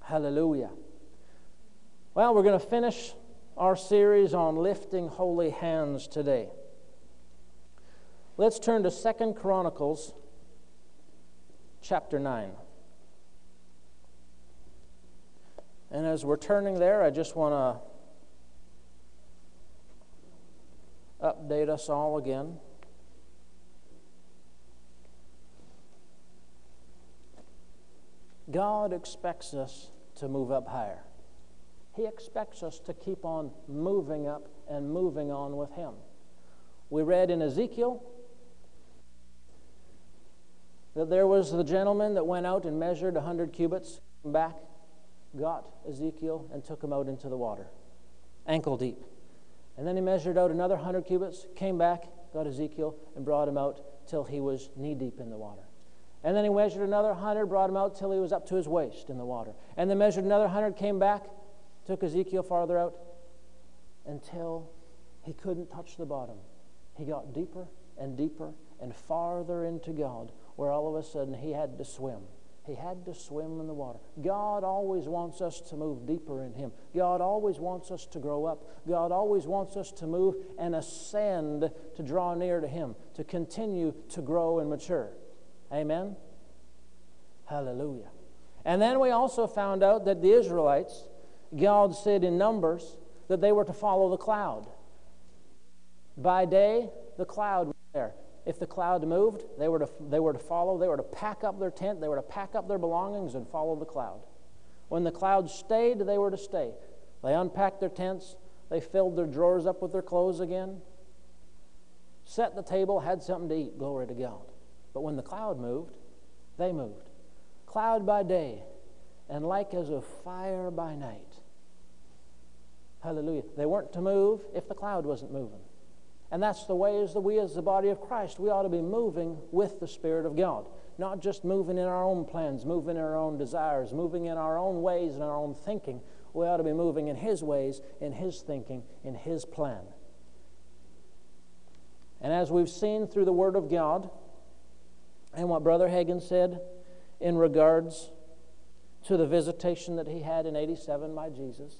Hallelujah. Well, we're going to finish our series on lifting holy hands today. Let's turn to 2 Chronicles chapter 9. And as we're turning there, I just want to update us all again. God expects us to move up higher. He expects us to keep on moving up and moving on with Him. We read in Ezekiel that there was the gentleman that went out and measured 100 cubits, came back, got Ezekiel, and took him out into the water, ankle deep. And then he measured out another 100 cubits, came back, got Ezekiel, and brought him out till he was knee-deep in the water. And then he measured another 100, brought him out till he was up to his waist in the water. And then measured another 100, came back, took Ezekiel farther out, until he couldn't touch the bottom. He got deeper and deeper and farther into God, where all of a sudden he had to swim. He had to swim in the water. God always wants us to move deeper in Him. God always wants us to grow up. God always wants us to move and ascend, to draw near to Him, to continue to grow and mature. Amen? Hallelujah. And then we also found out that the Israelites, God said in Numbers that they were to follow the cloud. By day, the cloud was there. If the cloud moved, they were to follow. They were to pack up their tent. They were to pack up their belongings and follow the cloud. When the cloud stayed, they were to stay. They unpacked their tents. They filled their drawers up with their clothes again. Set the table, had something to eat. Glory to God. But when the cloud moved, they moved. Cloud by day, and like as a fire by night. Hallelujah. They weren't to move if the cloud wasn't moving. And that's the way as we as the body of Christ, we ought to be moving with the Spirit of God. Not just moving in our own plans, moving in our own desires, moving in our own ways and our own thinking. We ought to be moving in His ways, in His thinking, in His plan. And as we've seen through the Word of God, and what Brother Hagin said in regards to the visitation that he had in 87 by Jesus,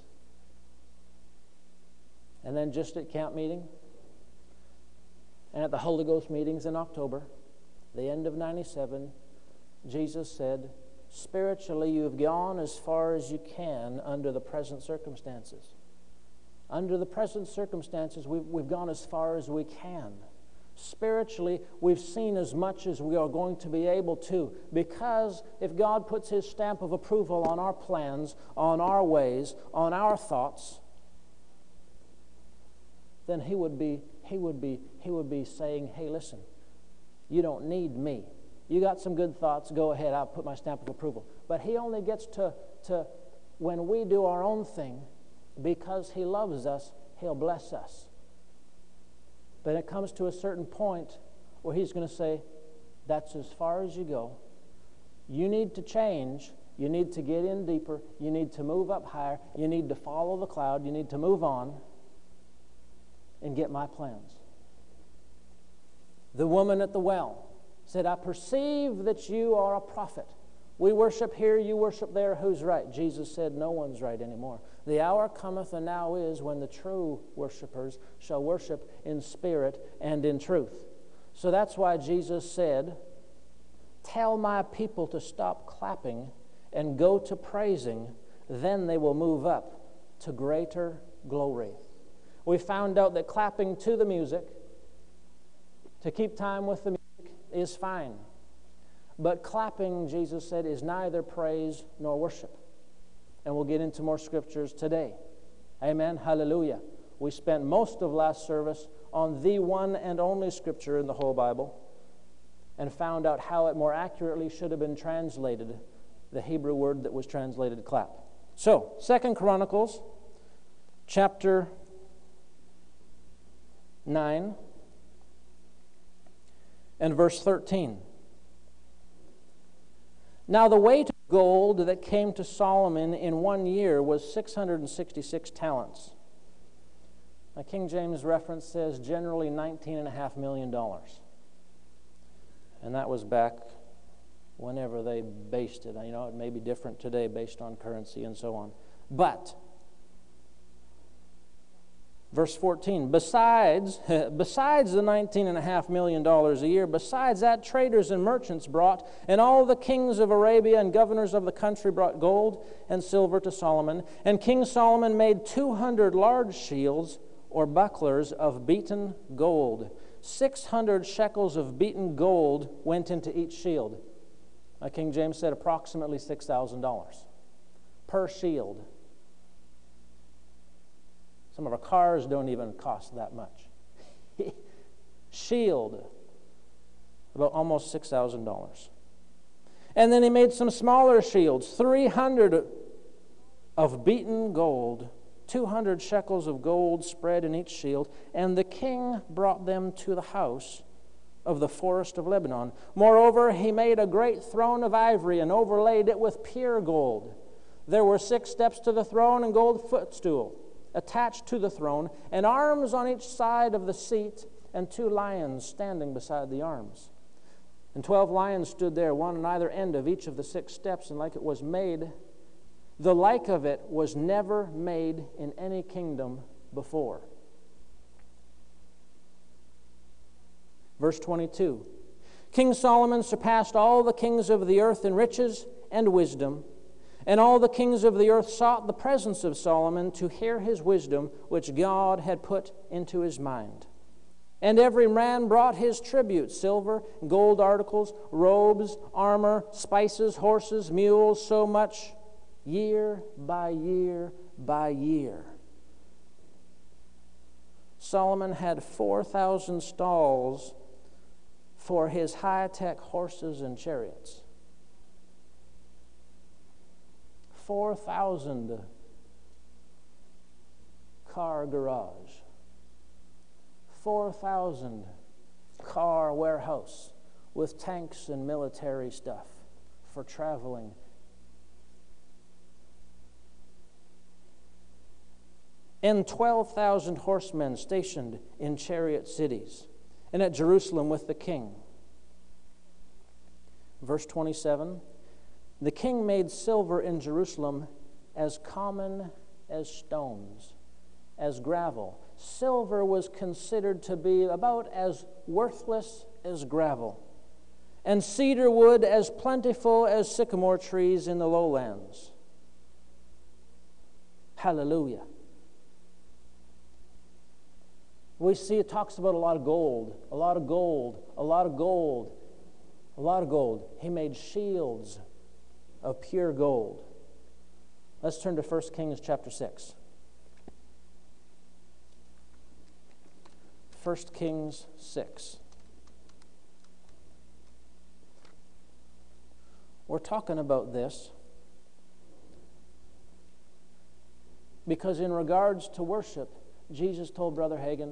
and then just at camp meeting, and at the Holy Ghost meetings in October, the end of 97, Jesus said, spiritually you've gone as far as you can under the present circumstances. Under the present circumstances, we've gone as far as we can. Spiritually, we've seen as much as we are going to be able to, because if God puts His stamp of approval on our plans, on our ways, on our thoughts, then He would be saying, hey, listen, you don't need me. You got some good thoughts, go ahead, I'll put my stamp of approval. But He only gets to when we do our own thing, because He loves us, He'll bless us. But it comes to a certain point where He's going to say, that's as far as you go. You need to change. You need to get in deeper. You need to move up higher. You need to follow the cloud. You need to move on and get my plans. The woman at the well said, I perceive that you are a prophet. We worship here, you worship there. Who's right? Jesus said, no one's right anymore. The hour cometh, and now is, when the true worshipers shall worship in spirit and in truth. So that's why Jesus said, tell my people to stop clapping and go to praising, then they will move up to greater glory. We found out that clapping to the music, to keep time with the music, is fine. But clapping, Jesus said, is neither praise nor worship. And we'll get into more scriptures today. Amen. Hallelujah. We spent most of last service on the one and only scripture in the whole Bible and found out how it more accurately should have been translated, the Hebrew word that was translated clap. So, 2 Chronicles chapter 9 and verse 13. Now the weight of gold that came to Solomon in 1 year was 666 talents. My King James reference says generally $19.5 million. And that was back whenever they based it. It may be different today based on currency and so on. But, verse 14, besides the $19.5 million a year, besides that, traders and merchants brought, and all the kings of Arabia and governors of the country brought gold and silver to Solomon. And King Solomon made 200 large shields or bucklers of beaten gold. 600 shekels of beaten gold went into each shield. King James said approximately $6,000 per shield. Some of our cars don't even cost that much. Shield, about almost $6,000. And then he made some smaller shields, 300 of beaten gold, 200 shekels of gold spread in each shield, and the king brought them to the house of the forest of Lebanon. Moreover, he made a great throne of ivory and overlaid it with pure gold. There were 6 steps to the throne and gold footstool attached to the throne, and arms on each side of the seat, and 2 lions standing beside the arms. And 12 lions stood there, one on either end of each of the 6 steps, and like it was made, the like of it was never made in any kingdom before. Verse 22, King Solomon surpassed all the kings of the earth in riches and wisdom, and all the kings of the earth sought the presence of Solomon to hear his wisdom, which God had put into his mind. And every man brought his tribute, silver, gold articles, robes, armor, spices, horses, mules, so much, year by year by year. Solomon had 4,000 stalls for his high-tech horses and chariots. 4,000 car garage. 4,000 car warehouse with tanks and military stuff for traveling. And 12,000 horsemen stationed in chariot cities, and at Jerusalem with the king. Verse 27, the king made silver in Jerusalem as common as stones, as gravel. Silver was considered to be about as worthless as gravel, and cedar wood as plentiful as sycamore trees in the lowlands. Hallelujah. We see it talks about a lot of gold, a lot of gold, a lot of gold, a lot of gold. He made shields of pure gold. Let's turn to 1 Kings chapter 6. 1 Kings 6. We're talking about this because in regards to worship, Jesus told Brother Hagin,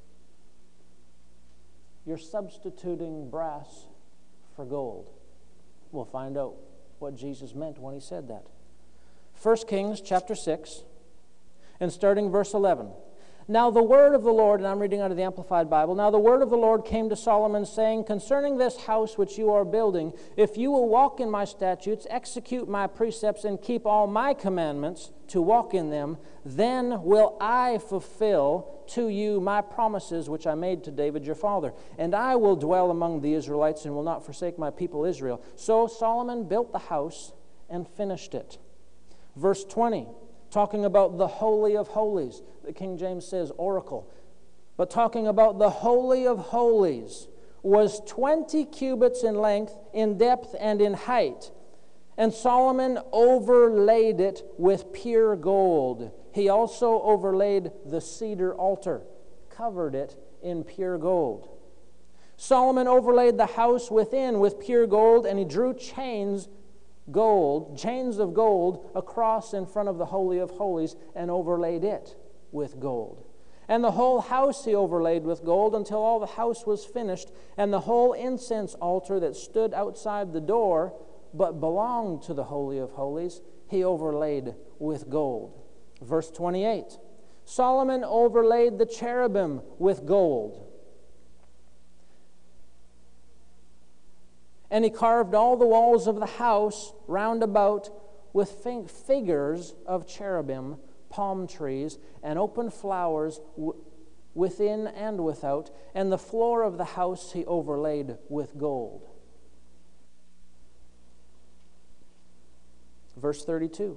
you're substituting brass for gold. We'll find out what Jesus meant when he said that. 1 Kings chapter 6, and starting verse 11. Now the word of the Lord, and I'm reading out of the Amplified Bible, now the word of the Lord came to Solomon, saying, concerning this house which you are building, if you will walk in my statutes, execute my precepts, and keep all my commandments to walk in them, then will I fulfill to you my promises which I made to David your father. And I will dwell among the Israelites and will not forsake my people Israel. So Solomon built the house and finished it. Verse 20. Talking about the Holy of Holies. The King James says oracle. But talking about the Holy of Holies was 20 cubits in length, in depth, and in height. And Solomon overlaid it with pure gold. He also overlaid the cedar altar, covered it in pure gold. Solomon overlaid the house within with pure gold, and he drew chains of gold across in front of the Holy of Holies and overlaid it with gold. And the whole house he overlaid with gold until all the house was finished, and the whole incense altar that stood outside the door but belonged to the Holy of Holies, he overlaid with gold. Verse 28, Solomon overlaid the cherubim with gold. And he carved all the walls of the house round about with figures of cherubim, palm trees, and open flowers within and without. And the floor of the house he overlaid with gold. Verse 32.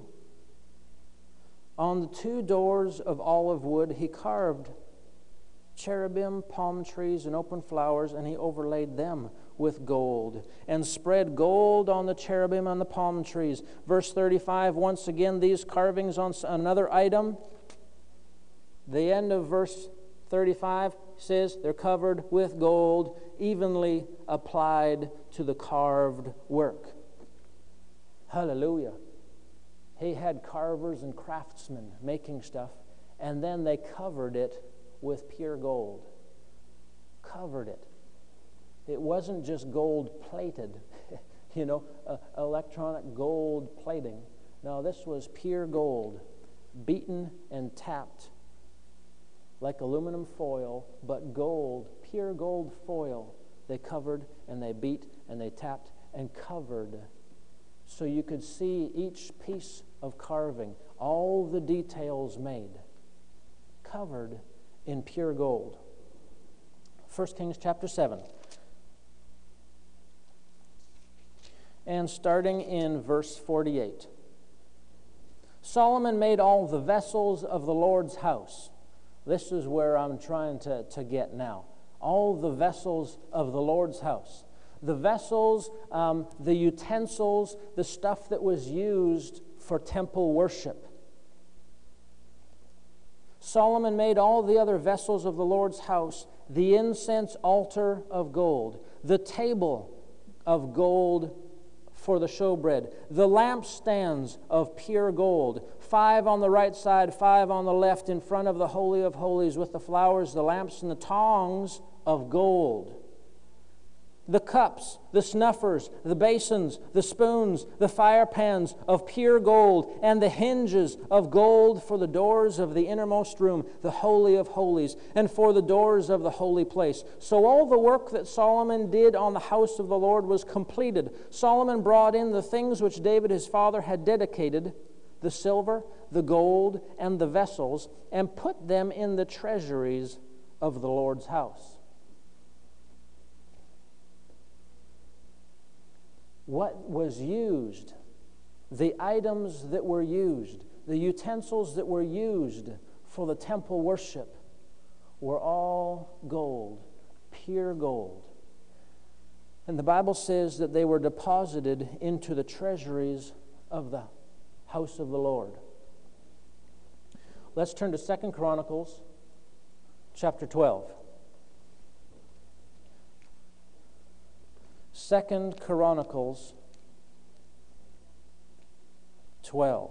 On the 2 doors of olive wood he carved cherubim, palm trees, and open flowers, and he overlaid them with gold, and spread gold on the cherubim and the palm trees. Verse 35, once again, these carvings on another item. The end of verse 35 says they're covered with gold, evenly applied to the carved work. Hallelujah. He had carvers and craftsmen making stuff, and then they covered it with pure gold. Covered it. It wasn't just gold plated, electronic gold plating. No, this was pure gold, beaten and tapped like aluminum foil, but gold, pure gold foil. They covered and they beat and they tapped and covered, so you could see each piece of carving, all the details made, covered in pure gold. 1 Kings chapter 7. And starting in verse 48. Solomon made all the vessels of the Lord's house. This is where I'm trying to get now. All the vessels of the Lord's house. The vessels, the utensils, the stuff that was used for temple worship. Solomon made all the other vessels of the Lord's house, the incense altar of gold, the table of gold for the showbread, the lampstands of pure gold, 5 on the right side, 5 on the left, in front of the Holy of Holies, with the flowers, the lamps, and the tongs of gold. The cups, the snuffers, the basins, the spoons, the fire pans of pure gold, and the hinges of gold for the doors of the innermost room, the Holy of Holies, and for the doors of the holy place. So all the work that Solomon did on the house of the Lord was completed. Solomon brought in the things which David his father had dedicated, the silver, the gold, and the vessels, and put them in the treasuries of the Lord's house. What was used, the items that were used, the utensils that were used for the temple worship were all gold, pure gold. And the Bible says that they were deposited into the treasuries of the house of the Lord. Let's turn to 2 Chronicles chapter 12. 2 Chronicles 12.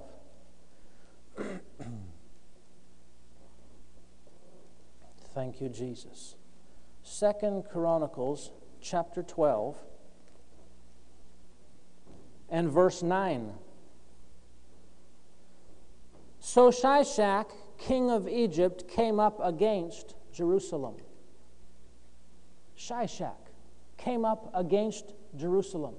Thank you, Jesus. 2 Chronicles chapter 12 and verse 9. So Shishak, king of Egypt, came up against Jerusalem. Shishak came up against Jerusalem,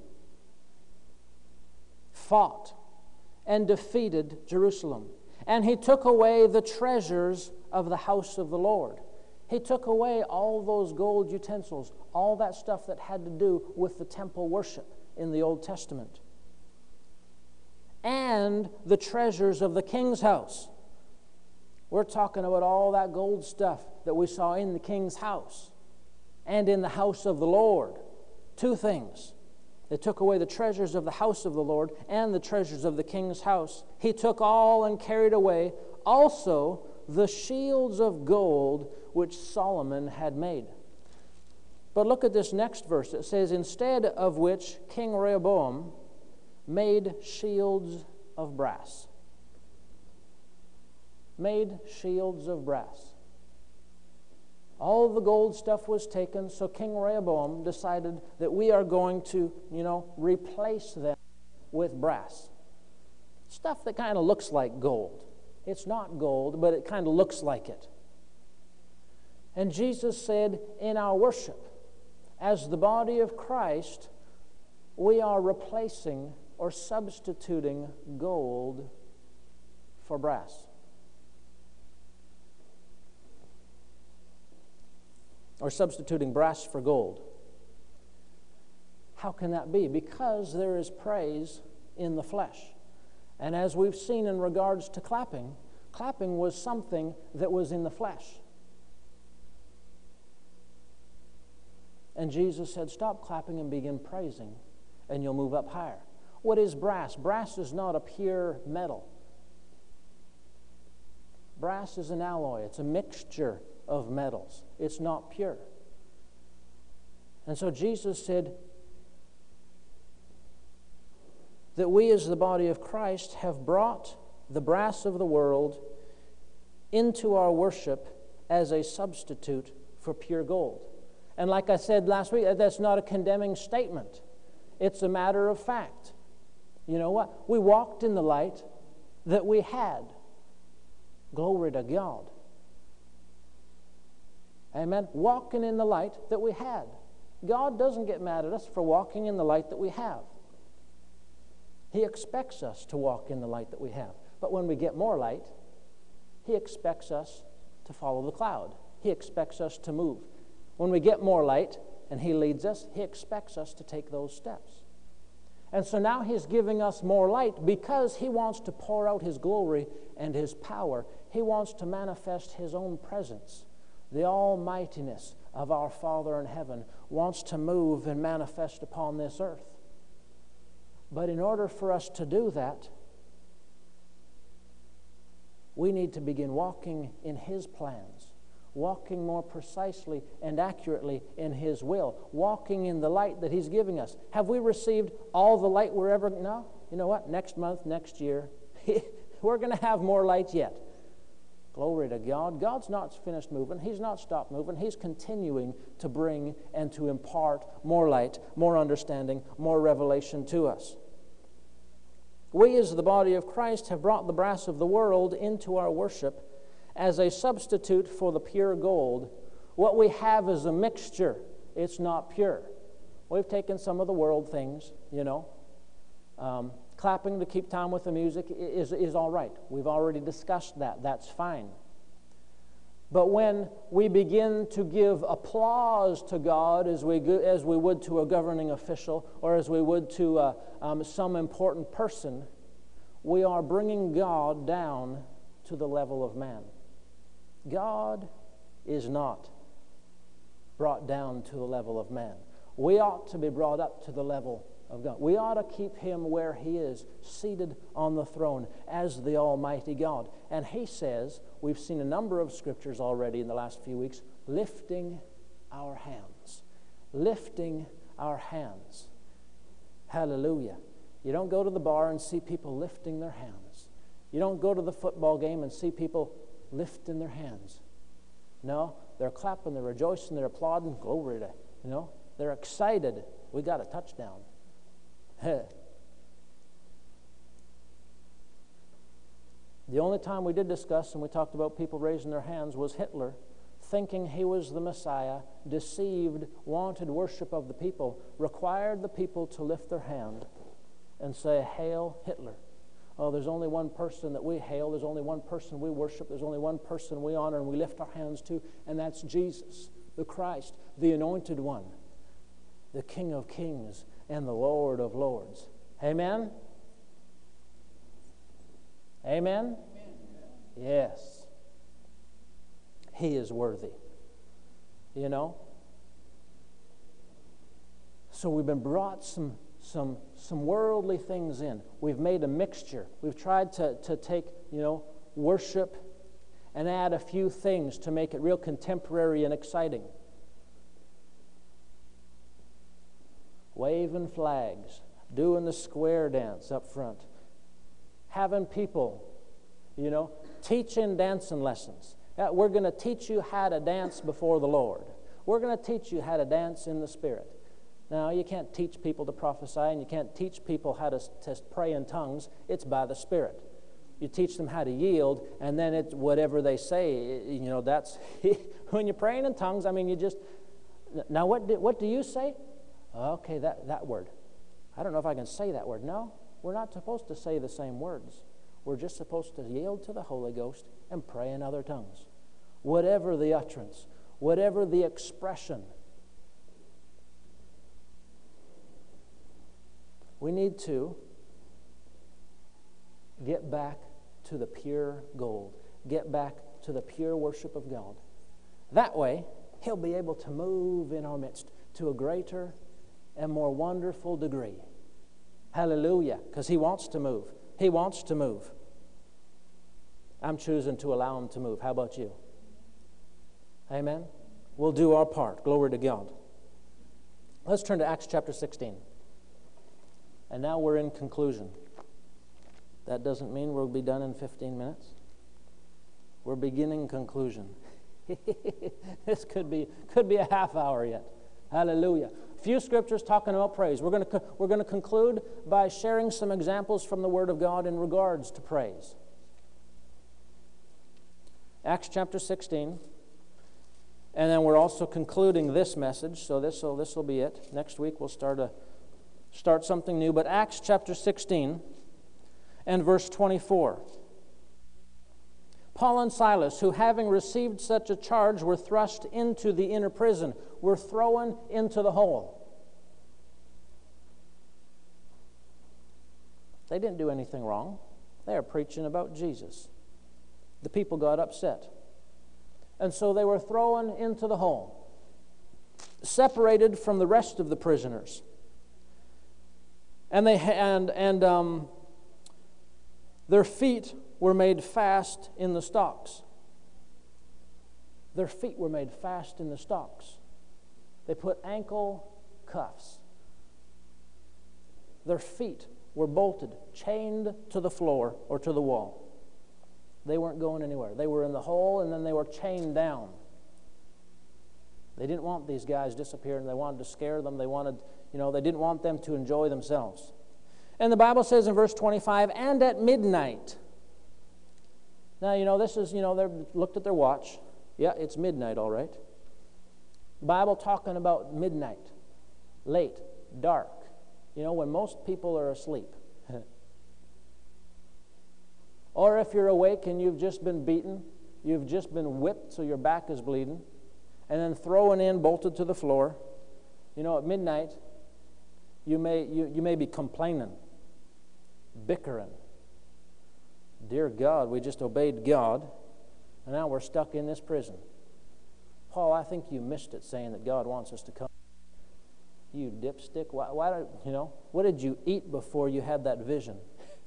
fought and defeated Jerusalem. And he took away the treasures of the house of the Lord. He took away all those gold utensils, all that stuff that had to do with the temple worship in the Old Testament. And the treasures of the king's house. We're talking about all that gold stuff that we saw in the king's house and in the house of the Lord. 2 things. They took away the treasures of the house of the Lord and the treasures of the king's house. He took all and carried away also the shields of gold which Solomon had made. But look at this next verse. It says, instead of which King Rehoboam made shields of brass. Made shields of brass. All the gold stuff was taken, so King Rehoboam decided that we are going to, replace them with brass. Stuff that kind of looks like gold. It's not gold, but it kind of looks like it. And Jesus said, in our worship, as the body of Christ, we are replacing or substituting gold for brass. Or substituting brass for gold. How can that be? Because there is praise in the flesh. And as we've seen in regards to clapping, clapping was something that was in the flesh. And Jesus said, stop clapping and begin praising, and you'll move up higher. What is brass? Brass is not a pure metal. Brass is an alloy. It's a mixture of metals. It's not pure. And so Jesus said that we as the body of Christ have brought the brass of the world into our worship as a substitute for pure gold. And like I said last week, that's not a condemning statement. It's a matter of fact. You know what? We walked in the light that we had. Glory to God. Amen. Walking in the light that we had. God doesn't get mad at us for walking in the light that we have. He expects us to walk in the light that we have. But when we get more light, He expects us to follow the cloud. He expects us to move. When we get more light and He leads us, He expects us to take those steps. And so now He's giving us more light because He wants to pour out His glory and His power. He wants to manifest His own presence. The almightiness of our Father in heaven wants to move and manifest upon this earth. But in order for us to do that, we need to begin walking in His plans, walking more precisely and accurately in His will, walking in the light that He's giving us. Have we received all the light we're ever... No. You know what? Next month, next year, we're going to have more light yet. Glory to God. God's not finished moving. He's not stopped moving. He's continuing to bring and to impart more light, more understanding, more revelation to us. We as the body of Christ have brought the brass of the world into our worship as a substitute for the pure gold. What we have is a mixture. It's not pure. We've taken some of the world things, you know. Clapping to keep time with the music is all right. We've already discussed that. That's fine. But when we begin to give applause to God as we would to a governing official or as we would to some important person, we are bringing God down to the level of man. God is not brought down to the level of man. We ought to be brought up to the level of God. We ought to keep Him where He is, seated on the throne as the Almighty God. And He says, we've seen a number of scriptures already in the last few weeks, lifting our hands. Lifting our hands. Hallelujah. You don't go to the bar and see people lifting their hands. You don't go to the football game and see people lifting their hands. No, they're clapping, they're rejoicing, they're applauding. Glory to, you know, they're excited. We got a touchdown. The only time we did discuss and we talked about people raising their hands was Hitler, thinking he was the Messiah, deceived, wanted worship of the people, required the people to lift their hand and say, "Hail Hitler." Oh, there's only one person that we hail, there's only one person we worship, there's only one person we honor and we lift our hands to, and that's Jesus, the Christ, the Anointed One, the King of Kings and the Lord of Lords. Amen? Amen? Yes. He is worthy. You know? So we've been brought some worldly things in. We've made a mixture. We've tried to take, you know, worship and add a few things to make it real contemporary and exciting. Waving flags, doing the square dance up front, having people, you know, teaching dancing lessons. We're going to teach you how to dance before the Lord. We're going to teach you how to dance in the Spirit. Now, you can't teach people to prophesy and you can't teach people how to pray in tongues. It's by the Spirit. You teach them how to yield, and then it's whatever they say, you know, that's, when you're praying in tongues, I mean, you just, now what do you say? Okay, that word. I don't know if I can say that word. No, we're not supposed to say the same words. We're just supposed to yield to the Holy Ghost and pray in other tongues. Whatever the utterance, whatever the expression. We need to get back to the pure gold. Get back to the pure worship of God. That way, He'll be able to move in our midst to a greater and more wonderful degree. Hallelujah. Because He wants to move. He wants to move. I'm choosing to allow Him to move. How about you? Amen? We'll do our part. Glory to God. Let's turn to Acts chapter 16. And now we're in conclusion. That doesn't mean we'll be done in 15 minutes. We're beginning conclusion. This could be a half hour yet. Hallelujah. A few scriptures talking about praise. We're going to conclude by sharing some examples from the Word of God in regards to praise. Acts chapter 16. And then we're also concluding this message, so this will be it. Next week we'll start something new. But Acts chapter 16 and verse 24. Paul and Silas, who having received such a charge, were thrust into the inner prison, were thrown into the hole. They didn't do anything wrong. They are preaching about Jesus. The people got upset. And so they were thrown into the hole, separated from the rest of the prisoners. And their feet were made fast in the stocks. Their feet were made fast in the stocks. They put ankle cuffs. Their feet were bolted, chained to the floor or to the wall. They weren't going anywhere. They were in the hole, and then they were chained down. They didn't want these guys disappearing. They wanted to scare them. They didn't want them to enjoy themselves. And the Bible says in verse 25, and at midnight. Now, this is, they looked at their watch. Yeah, it's midnight, all right. Bible talking about midnight, late, dark. When most people are asleep. Or if you're awake and you've just been beaten, you've just been whipped so your back is bleeding, and then thrown in, bolted to the floor. At midnight, you may be complaining, bickering. Dear God, we just obeyed God, and now we're stuck in this prison. Paul, I think you missed it saying that God wants us to come. You dipstick. What did you eat before you had that vision?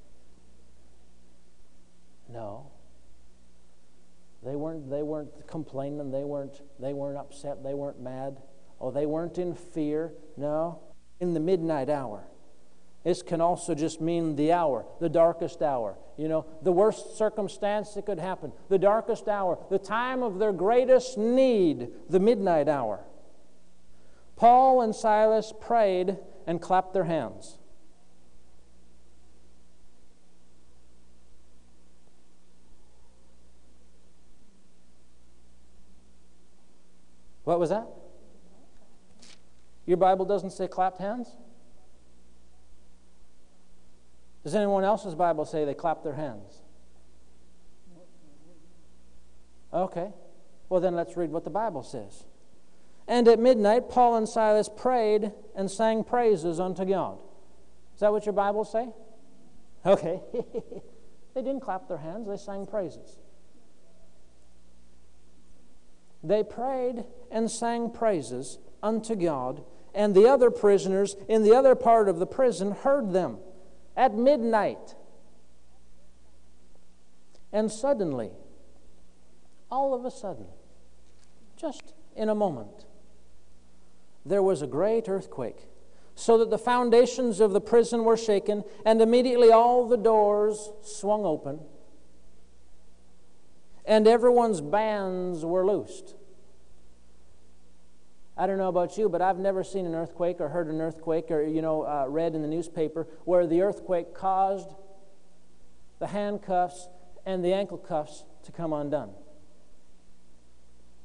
No. They weren't complaining. They weren't upset. They weren't mad. Oh, they weren't in fear. No. In the midnight hour. This can also just mean the hour, the darkest hour. The worst circumstance that could happen. The darkest hour, the time of their greatest need, the midnight hour. Paul and Silas prayed and clapped their hands. What was that? Your Bible doesn't say clapped hands? Does anyone else's Bible say they clapped their hands? Okay. Well, then let's read what the Bible says. And at midnight, Paul and Silas prayed and sang praises unto God. Is that what your Bible say? Okay. They didn't clap their hands. They sang praises. They prayed and sang praises unto God, and the other prisoners in the other part of the prison heard them at midnight. And suddenly, all of a sudden, just in a moment, there was a great earthquake, so that the foundations of the prison were shaken, and immediately all the doors swung open, and everyone's bands were loosed. I don't know about you, but I've never seen an earthquake or heard an earthquake or, read in the newspaper where the earthquake caused the handcuffs and the ankle cuffs to come undone.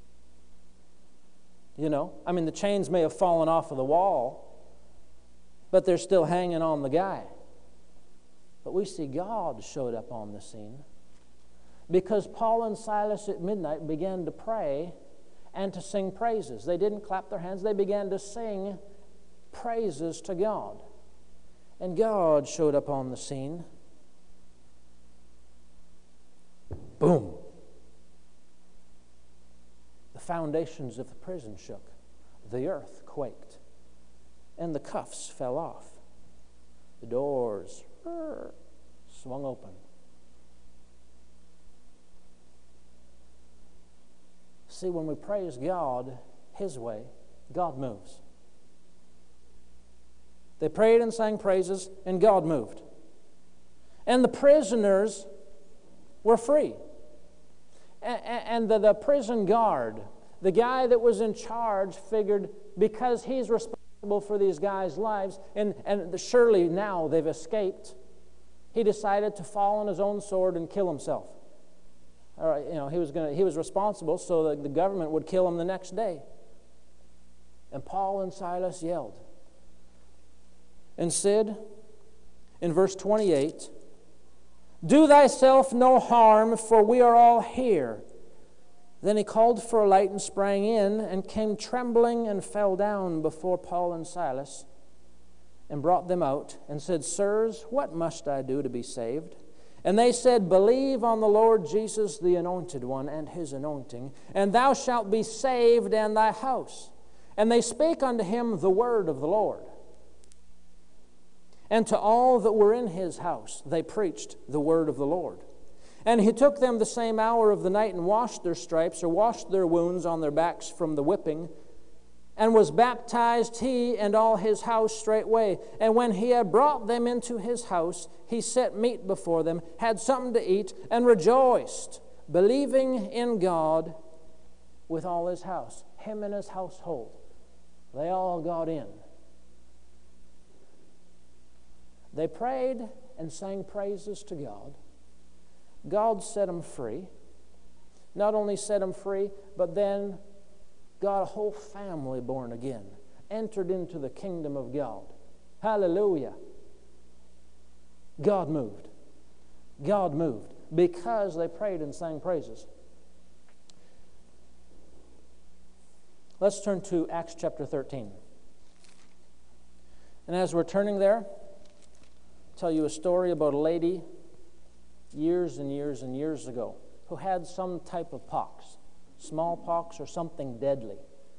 The chains may have fallen off of the wall, but they're still hanging on the guy. But we see God showed up on the scene because Paul and Silas at midnight began to pray and to sing praises. They didn't clap their hands. They began to sing praises to God. And God showed up on the scene. Boom. The foundations of the prison shook. The earth quaked. And the cuffs fell off. The doors swung open. See, when we praise God His way, God moves. They prayed and sang praises, and God moved. And the prisoners were free. And the prison guard, the guy that was in charge, figured because he's responsible for these guys' lives, and surely now they've escaped, he decided to fall on his own sword and kill himself. All right, he was responsible so that the government would kill him the next day. And Paul and Silas yelled and said in verse 28, "Do thyself no harm, for we are all here." Then he called for a light and sprang in and came trembling and fell down before Paul and Silas and brought them out and said, "Sirs, what must I do to be saved?" And they said, "Believe on the Lord Jesus, the Anointed One, and His anointing, and thou shalt be saved and thy house." And they spake unto him the word of the Lord. And to all that were in his house they preached the word of the Lord. And he took them the same hour of the night and washed their stripes, or washed their wounds on their backs from the whipping, and was baptized he and all his house straightway. And when he had brought them into his house, he set meat before them, had something to eat, and rejoiced, believing in God with all his house. Him and his household, they all got in. They prayed and sang praises to God. God set them free. Not only set them free, but then got a whole family born again, entered into the kingdom of God. Hallelujah. God moved. God moved because they prayed and sang praises. Let's turn to Acts chapter 13. And as we're turning there, I'll tell you a story about a lady years and years and years ago who had some type of pox, smallpox or something deadly.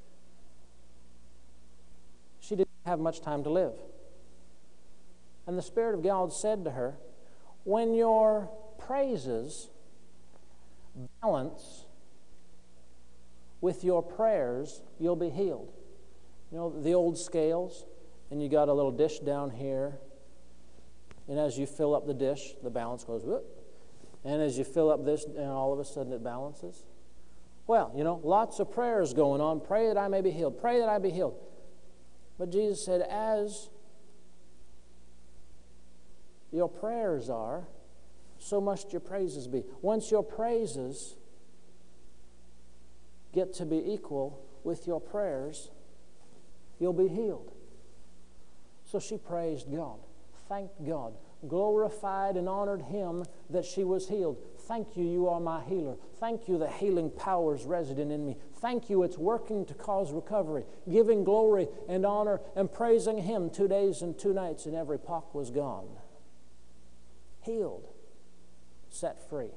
She didn't have much time to live. And the Spirit of God said to her, when your praises balance with your prayers, you'll be healed. You know, the old scales, and you got a little dish down here, and as you fill up the dish, the balance goes, whoop. And as you fill up this, and all of a sudden it balances. Well, you know, lots of prayers going on. Pray that I may be healed. Pray that I be healed. But Jesus said, as your prayers are, so must your praises be. Once your praises get to be equal with your prayers, you'll be healed. So she praised God, thanked God, glorified and honored Him that she was healed. Thank you, you are my healer. Thank you, the healing power is resident in me. Thank you, it's working to cause recovery. Giving glory and honor and praising Him 2 days and 2 nights, and every pock was gone. Healed, set free.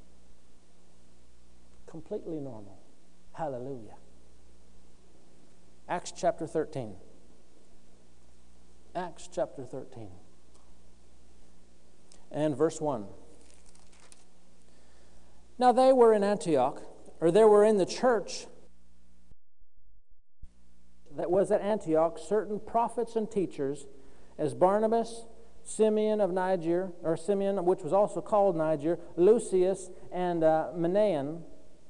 Completely normal. Hallelujah. Acts chapter 13. Acts chapter 13. And verse 1. Now they were in Antioch, or they were in the church that was at Antioch, certain prophets and teachers, as Barnabas, Simeon of Niger, or Simeon, which was also called Niger, Lucius, and Manaen,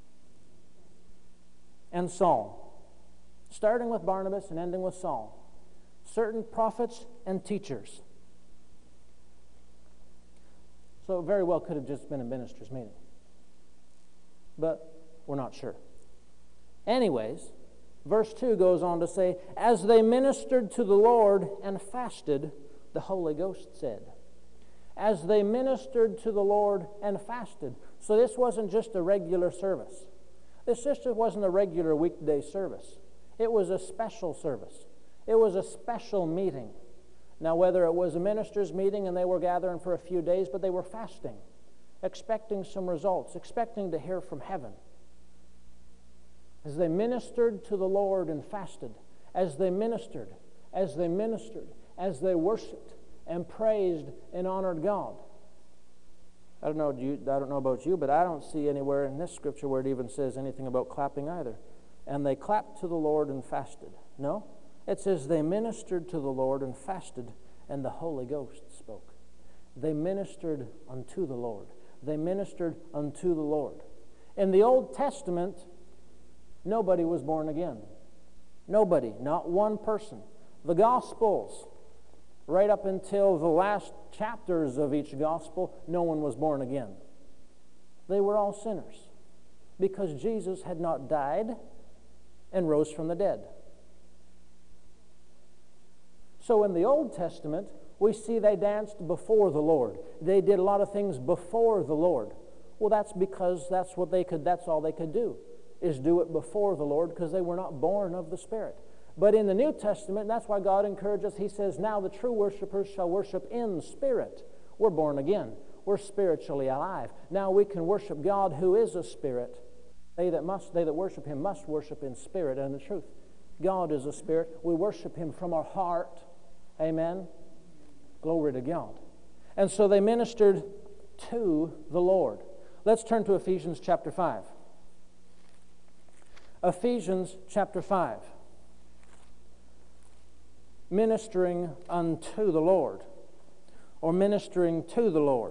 and Saul. Starting with Barnabas and ending with Saul. Certain prophets and teachers. So it very well could have just been a ministers' meeting. But we're not sure. Anyways, Verse 2 goes on to say, as they ministered to the Lord and fasted, the Holy Ghost said. As they ministered to the Lord and fasted. So this wasn't just a regular service. This just wasn't a regular weekday service. It was a special service. It was a special meeting. Now, whether it was a minister's meeting and they were gathering for a few days, but they were fasting, expecting some results, expecting to hear from heaven. As they ministered to the Lord and fasted, as they ministered, as they worshiped and praised and honored God. I don't know about you, but I don't see anywhere in this scripture where it even says anything about clapping either. And they clapped to the Lord and fasted. No, it says they ministered to the Lord and fasted, and the Holy Ghost spoke. They ministered unto the Lord. They ministered unto the Lord. In the Old Testament, nobody was born again. Nobody, not one person. The Gospels, right up until the last chapters of each Gospel, no one was born again. They were all sinners because Jesus had not died and rose from the dead. So in the Old Testament, we see they danced before the Lord. They did a lot of things before the Lord. Well, that's because that's all they could do, is do it before the Lord, because they were not born of the Spirit. But in the New Testament, that's why God encourages us. He says, now the true worshipers shall worship in spirit. We're born again. We're spiritually alive. Now we can worship God, who is a spirit. They that worship Him must worship in spirit and in truth. God is a spirit. We worship Him from our heart. Amen. Glory to God. And so they ministered to the Lord. Let's turn to Ephesians chapter 5. Ephesians chapter 5. Ministering unto the Lord, or ministering to the Lord.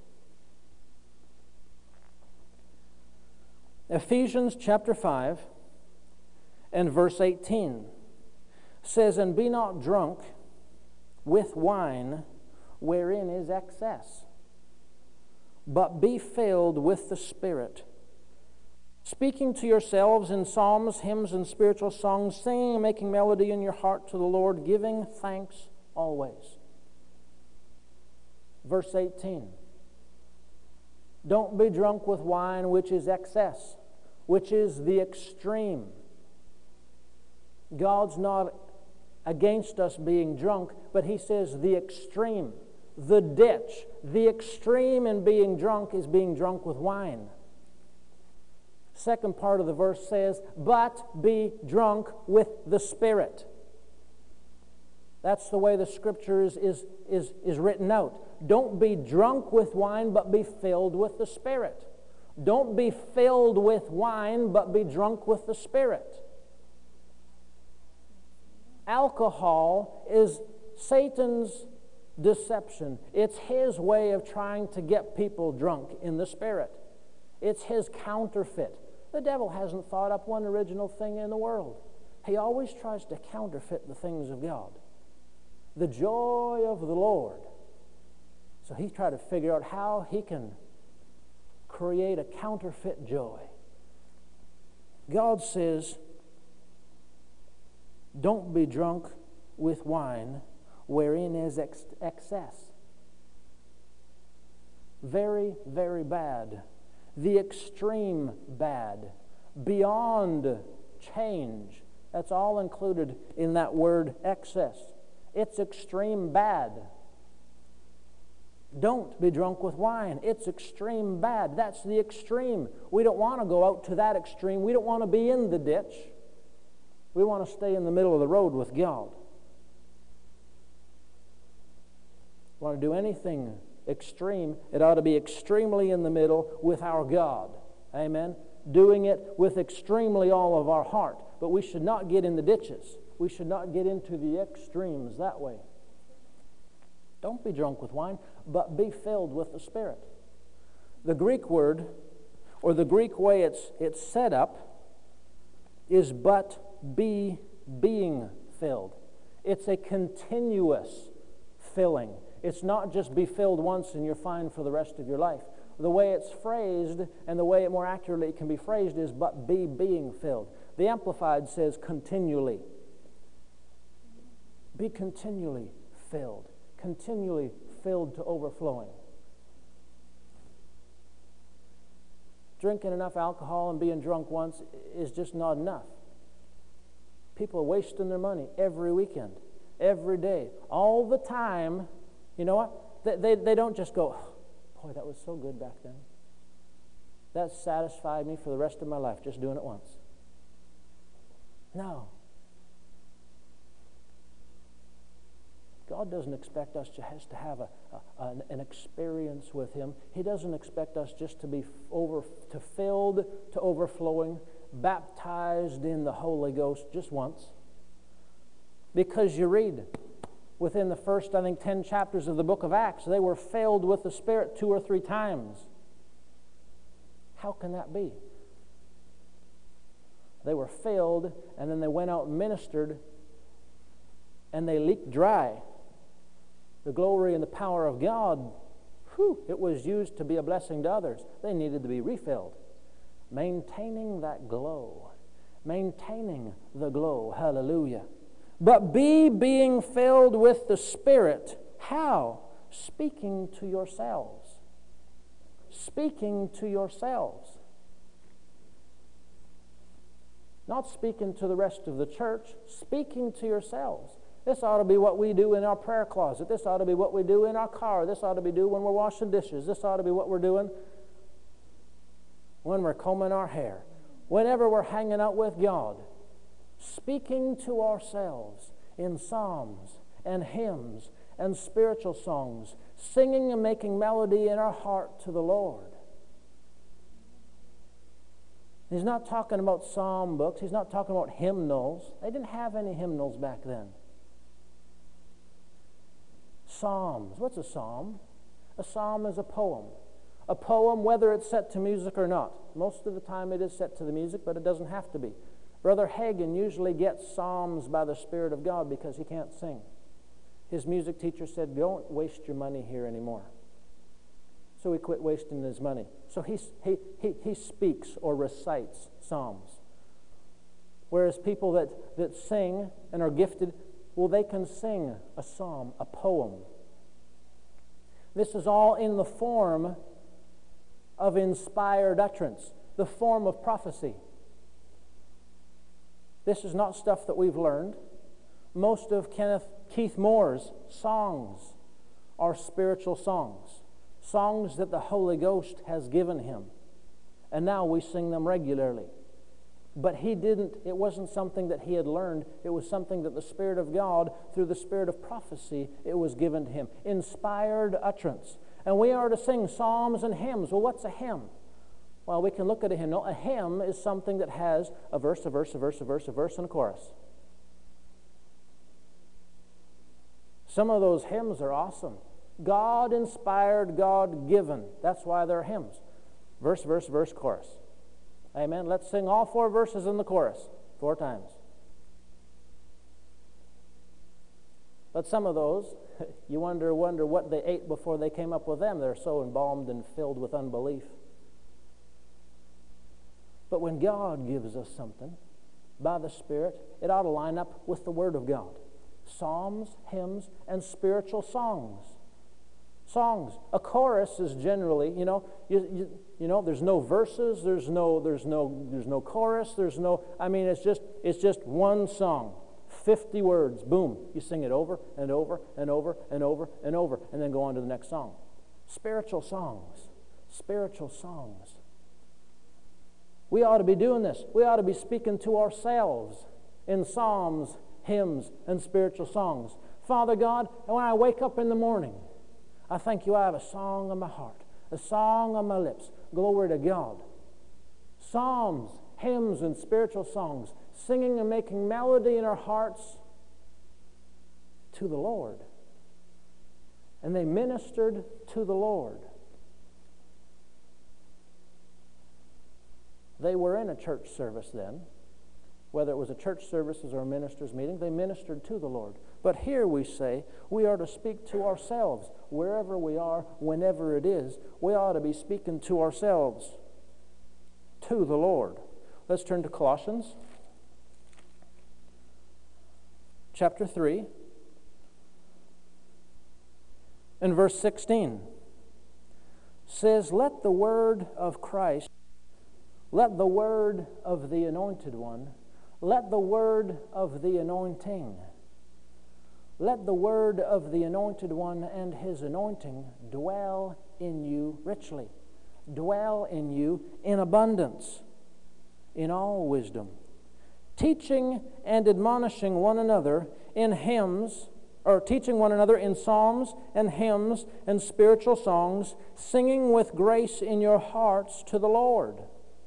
Ephesians chapter 5 and verse 18 says, and be not drunk with wine wherein is excess, but be filled with the Spirit, speaking to yourselves in psalms, hymns, and spiritual songs, singing and making melody in your heart to the Lord, giving thanks always. Verse 18. Don't be drunk with wine, which is excess, which is the extreme. God's not against us being drunk, but He says the extreme, the ditch. The extreme in being drunk is being drunk with wine. Second part of the verse says, but be drunk with the Spirit. That's the way the Scripture is written out. Don't be drunk with wine, but be filled with the Spirit. Don't be filled with wine, but be drunk with the Spirit. Alcohol is Satan's deception. It's his way of trying to get people drunk in the Spirit. It's his counterfeit. The devil hasn't thought up one original thing in the world. He always tries to counterfeit the things of God. The joy of the Lord. So he's trying to figure out how he can create a counterfeit joy. God says, don't be drunk with wine wherein is excess. Very, very bad. The extreme bad. Beyond change. That's all included in that word excess. It's extreme bad. Don't be drunk with wine. It's extreme bad. That's the extreme. We don't want to go out to that extreme. We don't want to be in the ditch. We want to stay in the middle of the road with God. Want to do anything extreme, it ought to be extremely in the middle with our God. Amen? Doing it with extremely all of our heart. But we should not get in the ditches. We should not get into the extremes that way. Don't be drunk with wine, but be filled with the Spirit. The Greek word, or the Greek way it's set up, is but be being filled. It's a continuous filling. It's not just be filled once and you're fine for the rest of your life. The way it's phrased and the way it more accurately can be phrased is but be being filled. The Amplified says continually. Be continually filled to overflowing. Drinking enough alcohol and being drunk once is just not enough. People are wasting their money every weekend, every day, all the time. You know what? They don't just go, boy, that was so good back then. That satisfied me for the rest of my life, just doing it once. No. God doesn't expect us to have an experience with Him. He doesn't expect us just to be filled to overflowing, baptized in the Holy Ghost just once. Because you read within the first, 10 chapters of the book of Acts, they were filled with the Spirit 2 or 3 times. How can that be? They were filled, and then they went out and ministered, and they leaked dry. The glory and the power of God, it was used to be a blessing to others. They needed to be refilled. Maintaining that glow. Maintaining the glow. Hallelujah. But being filled with the Spirit. How? Speaking to yourselves. Speaking to yourselves. Not speaking to the rest of the church. Speaking to yourselves. This ought to be what we do in our prayer closet. This ought to be what we do in our car. This ought to be do when we're washing dishes. This ought to be what we're doing when we're combing our hair. Whenever we're hanging out with God. Speaking to ourselves in psalms and hymns and spiritual songs. Singing and making melody in our heart to the Lord. He's not talking about psalm books. He's not talking about hymnals. They didn't have any hymnals back then. Psalms. What's a psalm? A psalm is a poem. A poem, whether it's set to music or not. Most of the time it is set to the music, but it doesn't have to be. Brother Hagin usually gets psalms by the Spirit of God because he can't sing. His music teacher said, don't waste your money here anymore. So he quit wasting his money. So he speaks or recites psalms. Whereas people that sing and are gifted, well, they can sing a psalm, a poem. This is all in the form of inspired utterance, the form of prophecy. This is not stuff that we've learned. Most of Keith Moore's songs are spiritual songs. Songs that the Holy Ghost has given him. And now we sing them regularly. But it wasn't something that he had learned. It was something that the Spirit of God, through the Spirit of prophecy, it was given to him. Inspired utterance. And we are to sing psalms and hymns. Well, what's a hymn? Well, we can look at a hymn. A hymn is something that has a verse, a verse, a verse, a verse, a verse, and a chorus. Some of those hymns are awesome. God-inspired, God-given. That's why they're hymns. Verse, verse, verse, chorus. Amen. Let's sing all 4 verses in the chorus 4 times. But some of those, you wonder what they ate before they came up with them. They're so embalmed and filled with unbelief. But when God gives us something by the Spirit, it ought to line up with the Word of God. Psalms, hymns, and spiritual songs. Songs. A chorus is generally, there's no verses, there's no chorus, it's just one song. 50 words, boom. You sing it over and over and over and over and over, and then go on to the next song. Spiritual songs. Spiritual songs. We ought to be doing this. We ought to be speaking to ourselves in psalms, hymns, and spiritual songs. Father God, when I wake up in the morning, I thank you I have a song on my heart, a song on my lips. Glory to God. Psalms, hymns, and spiritual songs, singing and making melody in our hearts to the Lord. And they ministered to the Lord. They were in a church service then. Whether it was a church services or a minister's meeting, they ministered to the Lord. But here we say we are to speak to ourselves. Wherever we are, whenever it is, we ought to be speaking to ourselves, to the Lord. Let's turn to Colossians chapter 3, and verse 16 says, "Let the word of Christ, let the word of the Anointed One, let the word of the anointing, let the word of the Anointed One and His anointing dwell in you richly, dwell in you in abundance, in all wisdom, teaching and admonishing one another in hymns," or teaching one another in psalms and hymns and spiritual songs, singing with grace in your hearts to the Lord.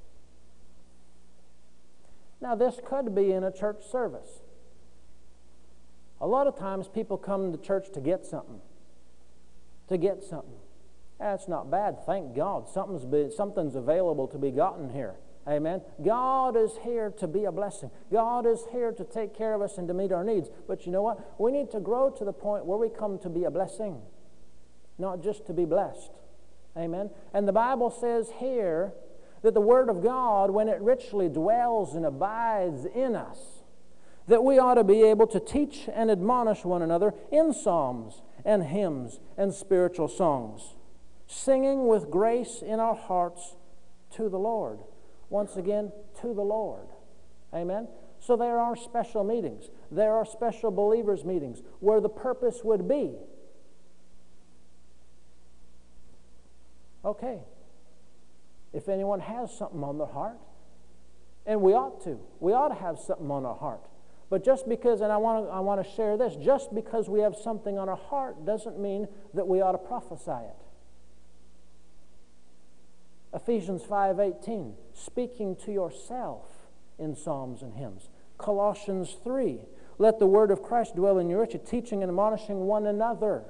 Now, this could be in a church service. A lot of times people come to church to get something. To get something. That's not bad. Thank God. Something's available to be gotten here. Amen. God is here to be a blessing. God is here to take care of us and to meet our needs. But you know what? We need to grow to the point where we come to be a blessing, not just to be blessed. Amen. And the Bible says here that the Word of God, when it richly dwells and abides in us, that we ought to be able to teach and admonish one another in psalms and hymns and spiritual songs, singing with grace in our hearts to the Lord. Once again, to the Lord. Amen? So there are special meetings. There are special believers' meetings where the purpose would be, okay, if anyone has something on their heart, and we ought to have something on our heart. But just because, and I want to share this, just because we have something on our heart doesn't mean that we ought to prophesy it. Ephesians 5:18, speaking to yourself in psalms and hymns. Colossians 3, let the word of Christ dwell in you richly, teaching and admonishing one another.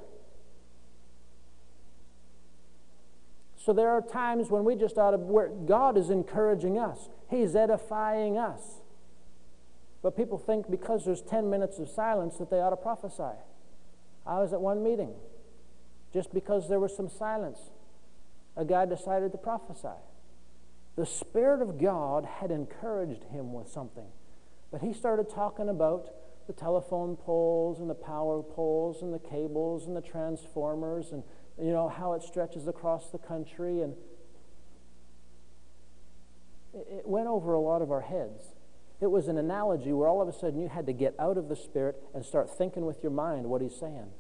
So there are times when we just ought to, where God is encouraging us. He's edifying us. But people think because there's 10 minutes of silence that they ought to prophesy. I was at one meeting. Just because there was some silence, a guy decided to prophesy. The Spirit of God had encouraged him with something. But he started talking about the telephone poles and the power poles and the cables and the transformers and, you know, how it stretches across the country. And it went over a lot of our heads. It was an analogy where all of a sudden you had to get out of the Spirit and start thinking with your mind what he's saying.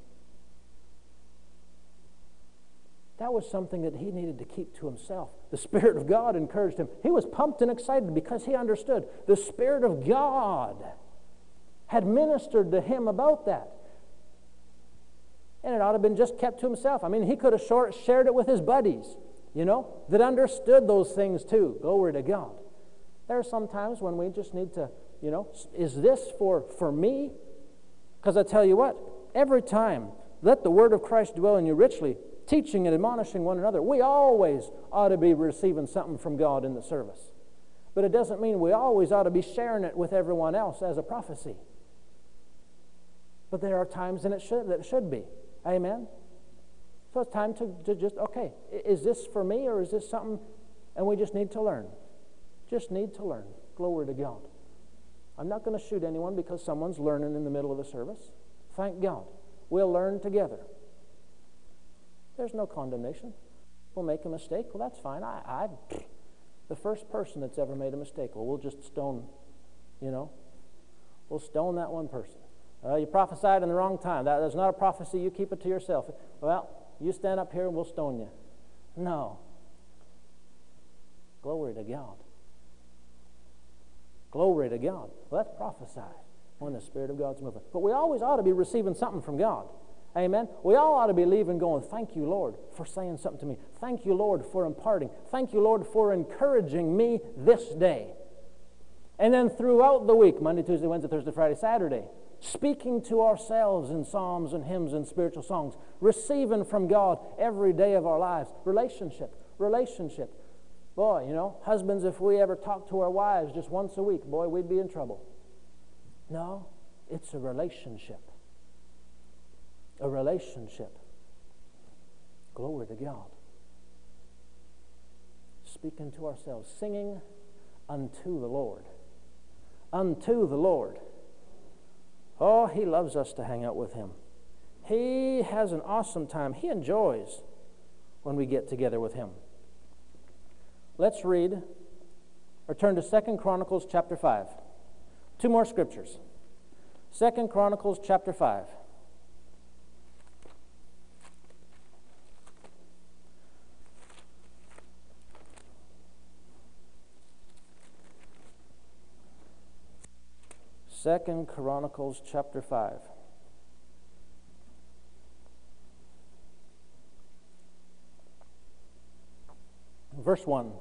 That was something that he needed to keep to himself. The Spirit of God encouraged him. He was pumped and excited because he understood the Spirit of God had ministered to him about that. And it ought to have been just kept to himself. I mean, he could have shared it with his buddies, you know, that understood those things too. Glory to God. There are some times when we just need to, you know, is this for me? Because I tell you what, every time, let the word of Christ dwell in you richly, teaching and admonishing one another. We always ought to be receiving something from God in the service. But it doesn't mean we always ought to be sharing it with everyone else as a prophecy. But there are times that it should be. Amen? So it's time to just, okay, is this for me or is this something, and we just need to learn. Just need to learn. Glory to God. I'm not going to shoot anyone because someone's learning in the middle of the service. Thank God. We'll learn together. There's no condemnation. We'll make a mistake. Well, that's fine. The first person that's ever made a mistake, well, we'll just stone, you know. We'll stone that one person. You prophesied in the wrong time. That's not a prophecy. You keep it to yourself. Well, you stand up here and we'll stone you. No. Glory to God. Glory to God. Well, that's prophesied when the Spirit of God's moving. But we always ought to be receiving something from God. Amen? We all ought to be leaving going, thank you, Lord, for saying something to me. Thank you, Lord, for imparting. Thank you, Lord, for encouraging me this day. And then throughout the week, Monday, Tuesday, Wednesday, Thursday, Friday, Saturday, speaking to ourselves in psalms and hymns and spiritual songs, receiving from God every day of our lives. Relationship. Boy, you know, husbands, if we ever talked to our wives just once a week, boy, we'd be in trouble. No, it's a relationship. A relationship. Glory to God. Speaking to ourselves, singing unto the Lord. Unto the Lord. Oh, He loves us to hang out with Him. He has an awesome time. He enjoys when we get together with Him. Let's read, or turn to 2 Chronicles chapter 5. Two more scriptures. 2 Chronicles chapter 5. Second Chronicles chapter 5. Verse 1.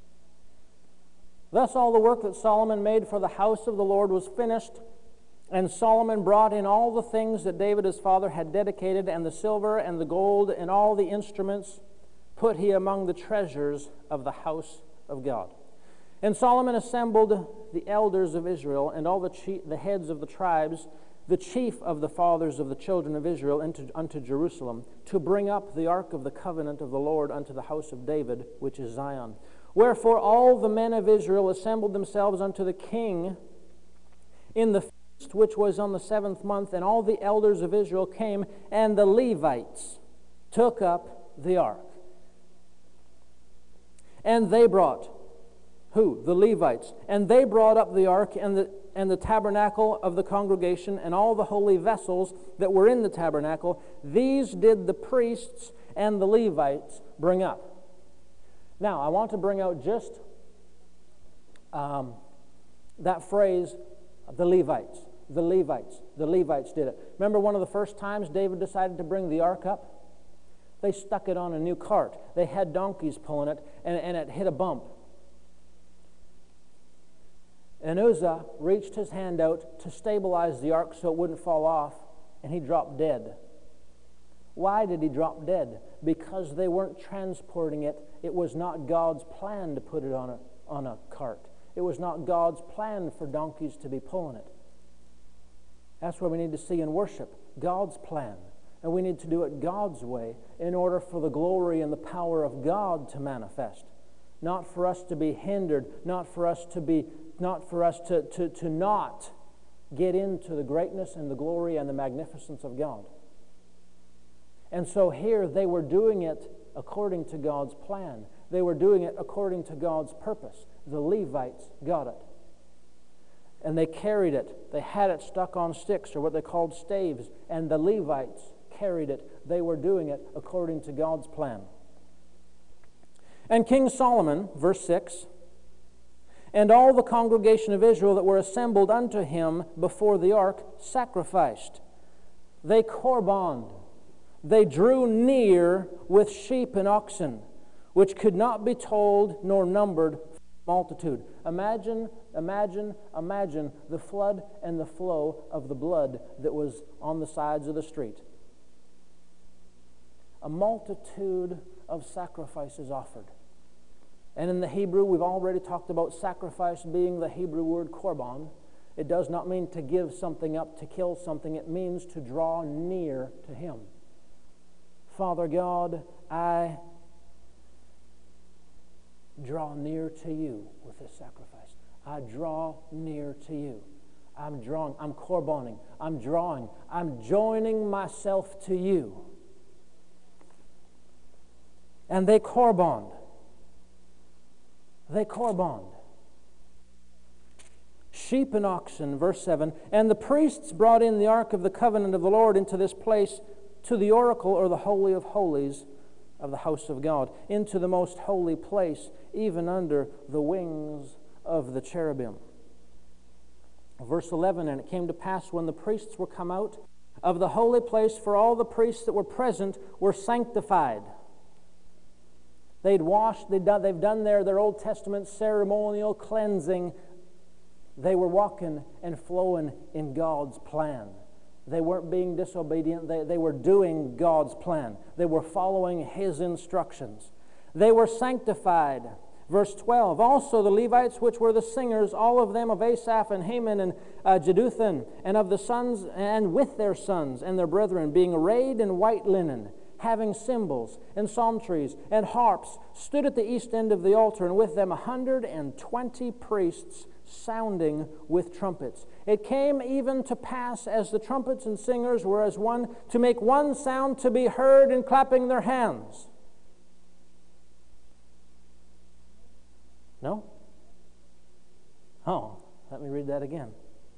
Thus all the work that Solomon made for the house of the Lord was finished, and Solomon brought in all the things that David his father had dedicated, and the silver and the gold and all the instruments put he among the treasures of the house of God. And Solomon assembled the elders of Israel and all the heads of the tribes, the chief of the fathers of the children of Israel, unto Jerusalem, to bring up the ark of the covenant of the Lord unto the house of David, which is Zion. Wherefore all the men of Israel assembled themselves unto the king in the feast which was on the 7th month, and all the elders of Israel came, and the Levites took up the ark. And they brought who? The Levites. And they brought up the ark and the tabernacle of the congregation and all the holy vessels that were in the tabernacle. These did the priests and the Levites bring up. Now, I want to bring out just that phrase, the Levites. The Levites. The Levites did it. Remember one of the first times David decided to bring the ark up? They stuck it on a new cart. They had donkeys pulling it, and it hit a bump. And Uzzah reached his hand out to stabilize the ark so it wouldn't fall off, and he dropped dead. Why did he drop dead? Because they weren't transporting it. It was not God's plan to put it on a cart. It was not God's plan for donkeys to be pulling it. That's what we need to see in worship, God's plan. And we need to do it God's way in order for the glory and the power of God to manifest. Not for us to be hindered, not for us to not get into the greatness and the glory and the magnificence of God. And so here they were doing it according to God's plan. They were doing it according to God's purpose. The Levites got it. And they carried it. They had it stuck on sticks, or what they called staves. And the Levites carried it. They were doing it according to God's plan. And King Solomon, verse 6, and all the congregation of Israel that were assembled unto him before the ark sacrificed. They korbaned. They drew near with sheep and oxen, which could not be told nor numbered for multitude. Imagine the flood and the flow of the blood that was on the sides of the street. A multitude of sacrifices offered. And in the Hebrew, we've already talked about sacrifice being the Hebrew word korban. It does not mean to give something up, to kill something. It means to draw near to Him. Father God, I draw near to you with this sacrifice. I draw near to you. I'm korbaning, I'm drawing, I'm joining myself to you. And they korbaned. They korbaned. Sheep and oxen, verse 7. And the priests brought in the ark of the covenant of the Lord into this place, to the oracle, or the holy of holies of the house of God, into the most holy place, even under the wings of the cherubim. Verse 11. And it came to pass, when the priests were come out of the holy place, for all the priests that were present were sanctified. They'd washed, they've done their Old Testament ceremonial cleansing. They were walking and flowing in God's plan. They weren't being disobedient. They were doing God's plan. They were following His instructions. They were sanctified. Verse 12, also the Levites, which were the singers, all of them of Asaph and Heman and Jeduthun, and of the sons, and with their sons and their brethren, being arrayed in white linen, having cymbals and psalteries and harps, stood at the east end of the altar, and with them 120 priests sounding with trumpets. It came even to pass, as the trumpets and singers were as one, to make one sound to be heard in clapping their hands. No? Oh, let me read that again.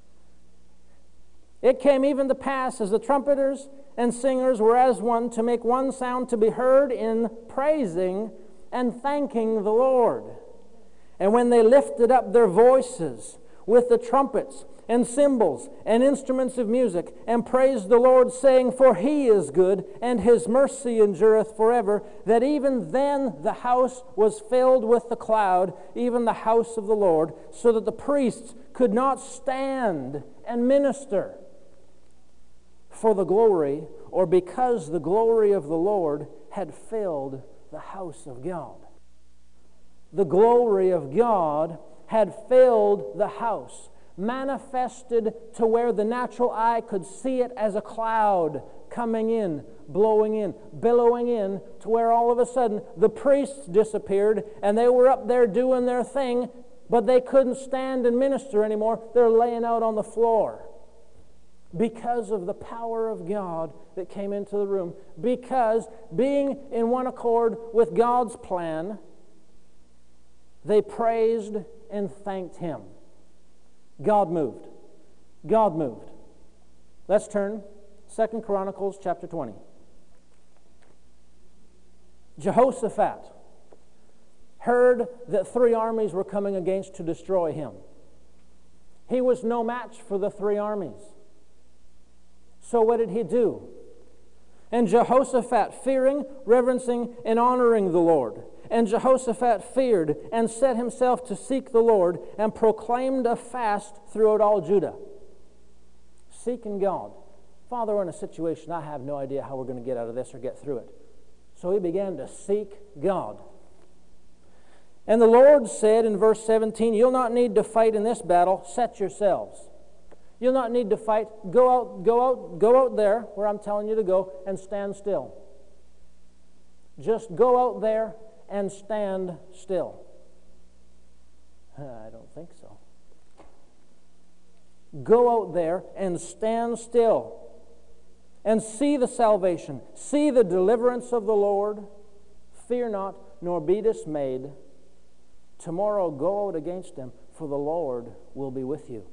It came even to pass, as the trumpeters and singers were as one, to make one sound to be heard in praising and thanking the Lord. And when they lifted up their voices with the trumpets and cymbals and instruments of music, and praised the Lord, saying, For He is good, and His mercy endureth forever, that even then the house was filled with the cloud, even the house of the Lord, so that the priests could not stand and minister. For the glory, or because the glory of the Lord had filled the house of God. The glory of God had filled the house, manifested to where the natural eye could see it as a cloud coming in, blowing in, billowing in, to where all of a sudden the priests disappeared and they were up there doing their thing, but they couldn't stand and minister anymore. They're laying out on the floor because of the power of God that came into the room. Because being in one accord with God's plan, they praised and thanked Him. God moved. God moved. Let's turn 2 Chronicles chapter 20. Jehoshaphat heard that 3 armies were coming against to destroy him. He was no match for the 3 armies. So what did he do? And Jehoshaphat, fearing, reverencing, and honoring the Lord. And Jehoshaphat feared and set himself to seek the Lord, and proclaimed a fast throughout all Judah. Seeking God. Father, we're in a situation, I have no idea how we're going to get out of this or get through it. So he began to seek God. And the Lord said in verse 17, You'll not need to fight in this battle. Set yourselves. You'll not need to fight. Go out there where I'm telling you to go and stand still. Just go out there and stand still. I don't think so. Go out there and stand still and see the salvation, see the deliverance of the Lord. Fear not, nor be dismayed. Tomorrow go out against them, for the Lord will be with you.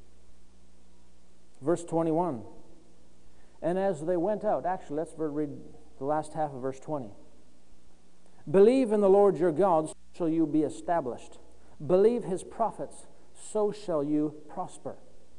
Verse 21. And as they went out, actually let's read the last half of verse 20. Believe in the Lord your God, so shall you be established. Believe His prophets, so shall you prosper.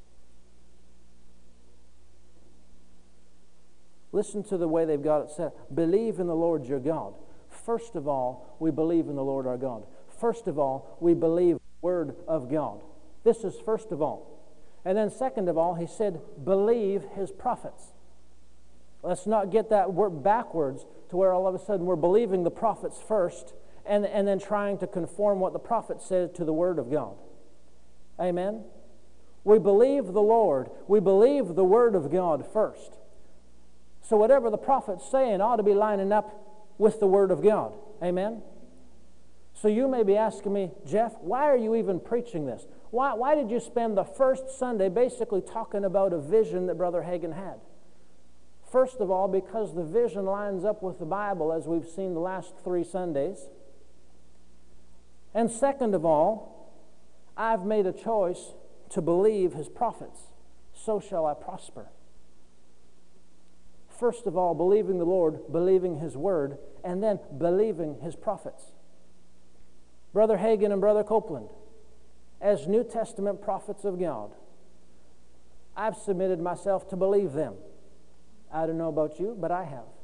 Listen to the way they've got it set. Believe in the Lord your God. First of all, we believe in the Lord our God. First of all, we believe the Word of God. This is first of all. And then second of all, he said, believe His prophets. Let's not get that word backwards to where all of a sudden we're believing the prophets first and then trying to conform what the prophet said to the Word of God. Amen? We believe the Lord. We believe the Word of God first. So whatever the prophet's saying ought to be lining up with the Word of God. Amen? So you may be asking me, Jeff, why are you even preaching this? Why did you spend the first Sunday basically talking about a vision that Brother Hagin had? First of all, because the vision lines up with the Bible, as we've seen the last 3 Sundays. And second of all, I've made a choice to believe His prophets. So shall I prosper. First of all, believing the Lord, believing His Word, and then believing His prophets. Brother Hagin and Brother Copeland, as New Testament prophets of God, I've submitted myself to believe them. I don't know about you, but I have.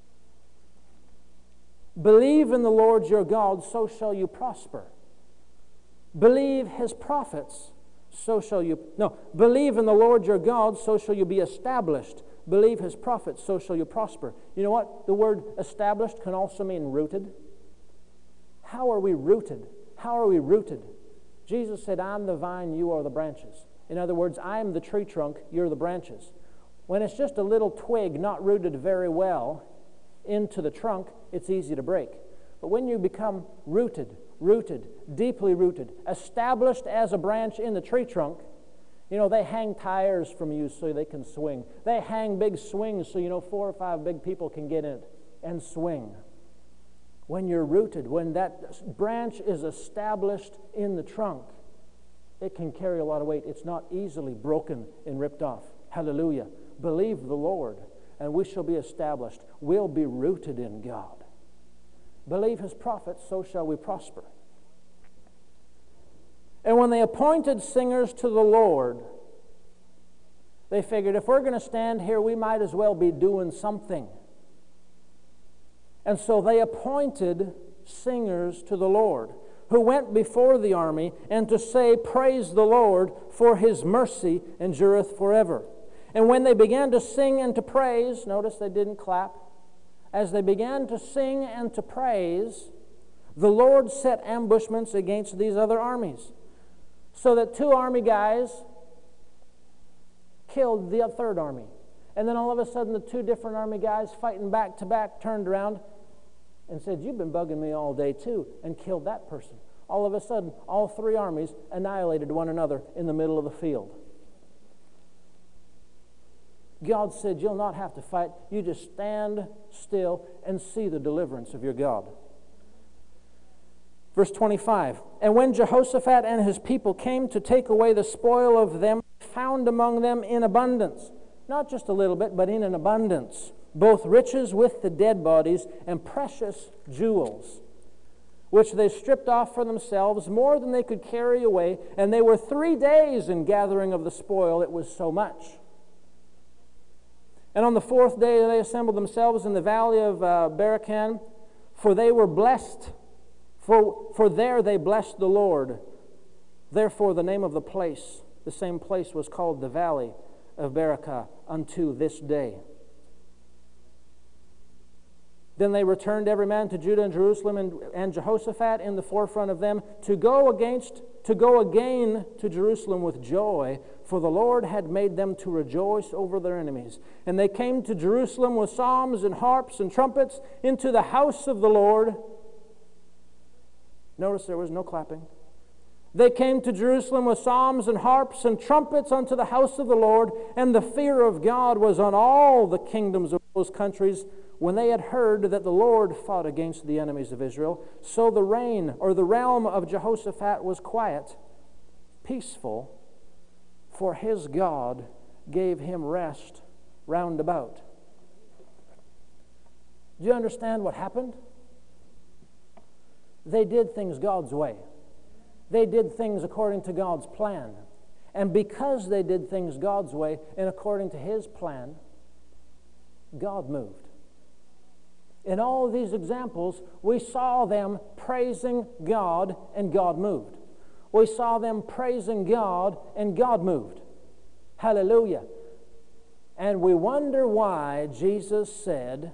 Believe in the Lord your God, so shall you prosper. Believe His prophets, so shall you... No, believe in the Lord your God, so shall you be established. Believe His prophets, so shall you prosper. You know what? The word established can also mean rooted. How are we rooted? How are we rooted? Jesus said, I'm the vine, you are the branches. In other words, I am the tree trunk, you're the branches. When it's just a little twig not rooted very well, into the trunk, it's easy to break. But when you become rooted, deeply rooted, established as a branch in the tree trunk, they hang tires from you so they can swing. They hang big swings so 4 or 5 big people can get in it and swing. When you're rooted, when that branch is established in the trunk, it can carry a lot of weight. It's not easily broken and ripped off. Hallelujah. Believe the Lord, and we shall be established. We'll be rooted in God. Believe His prophets, so shall we prosper. And when they appointed singers to the Lord, they figured if we're going to stand here, we might as well be doing something. And so they appointed singers to the Lord, who went before the army and to say, "Praise the Lord, for His mercy endureth forever." And when they began to sing and to praise, notice they didn't clap. As they began to sing and to praise, the Lord set ambushments against these other armies, so that 2 army guys killed the third army. And then all of a sudden, the 2 different army guys fighting back to back turned around and said, "You've been bugging me all day too," and killed that person. All of a sudden, all 3 armies annihilated one another in the middle of the field. God said, you'll not have to fight. You just stand still and see the deliverance of your God. Verse 25, "And when Jehoshaphat and his people came to take away the spoil of them, found among them in abundance," not just a little bit, but in an abundance, "both riches with the dead bodies and precious jewels, which they stripped off for themselves, more than they could carry away. And they were 3 days in gathering of the spoil, it was so much. And on the 4th day they assembled themselves in the valley of Barakan, for they were blessed, for there they blessed the Lord. Therefore the name of the place, the same place, was called the valley of Barakah unto this day. Then they returned every man to Judah and Jerusalem, and Jehoshaphat in the forefront of them, to go again to Jerusalem with joy, for the Lord had made them to rejoice over their enemies. And they came to Jerusalem with psalms and harps and trumpets into the house of the Lord. Notice there was no clapping. They came to Jerusalem with psalms and harps and trumpets unto the house of the Lord, and the fear of God was on all the kingdoms of those countries, when they had heard that the Lord fought against the enemies of Israel. So the reign, or the realm of Jehoshaphat, was quiet, peaceful, for his God gave him rest round about. Do you understand what happened? They did things God's way. They did things according to God's plan. And because they did things God's way and according to His plan, God moved. In all of these examples, we saw them praising God and God moved. We saw them praising God and God moved. Hallelujah. And we wonder why Jesus said,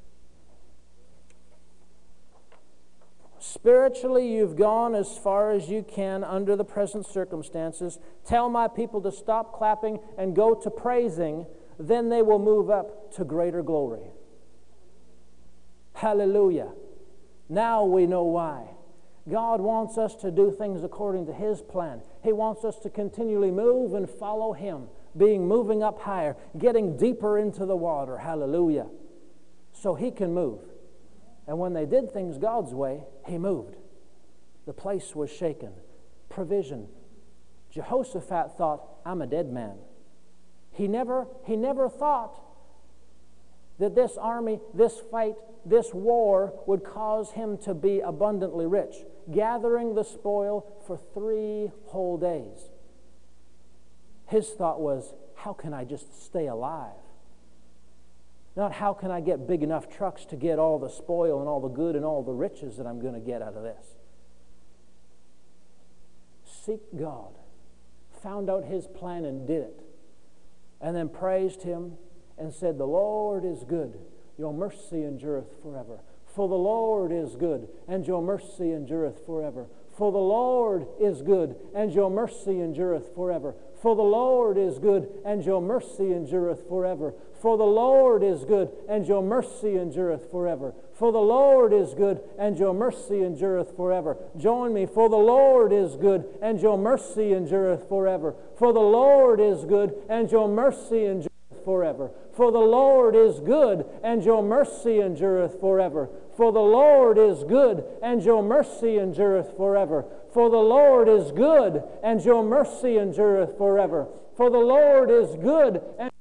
"Spiritually, you've gone as far as you can under the present circumstances. Tell my people to stop clapping and go to praising, then they will move up to greater glory." Hallelujah. Now we know why. God wants us to do things according to His plan. He wants us to continually move and follow Him, moving up higher, getting deeper into the water. Hallelujah. So He can move. And when they did things God's way, He moved. The place was shaken. Provision. Jehoshaphat thought, "I'm a dead man." He never thought that this army, this fight, this war would cause him to be abundantly rich, gathering the spoil for 3 whole days. His thought was, how can I just stay alive? Not how can I get big enough trucks to get all the spoil and all the good and all the riches that I'm going to get out of this. Seek God. Found out His plan and did it. And then praised Him and said, "The Lord is good. Your mercy endureth forever. For the Lord is good, and your mercy endureth forever. For the Lord is good, and your mercy endureth forever. For the Lord is good, and your mercy endureth forever. For the Lord is good, and your mercy endureth forever. For the Lord is good, and your mercy endureth forever. Join me. For the Lord is good, and your mercy endureth forever. For the Lord is good, and your mercy endureth forever. For the Lord is good, and your mercy endureth forever. For the Lord is good, and your mercy endureth forever. For the Lord is good, and your mercy endureth forever. For the Lord is good, and